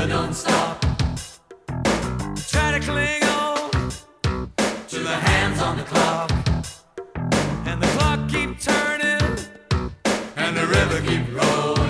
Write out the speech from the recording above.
river don't stop. Try to cling on to the hands on the clock, and the clock keep turning, and the river keep rolling.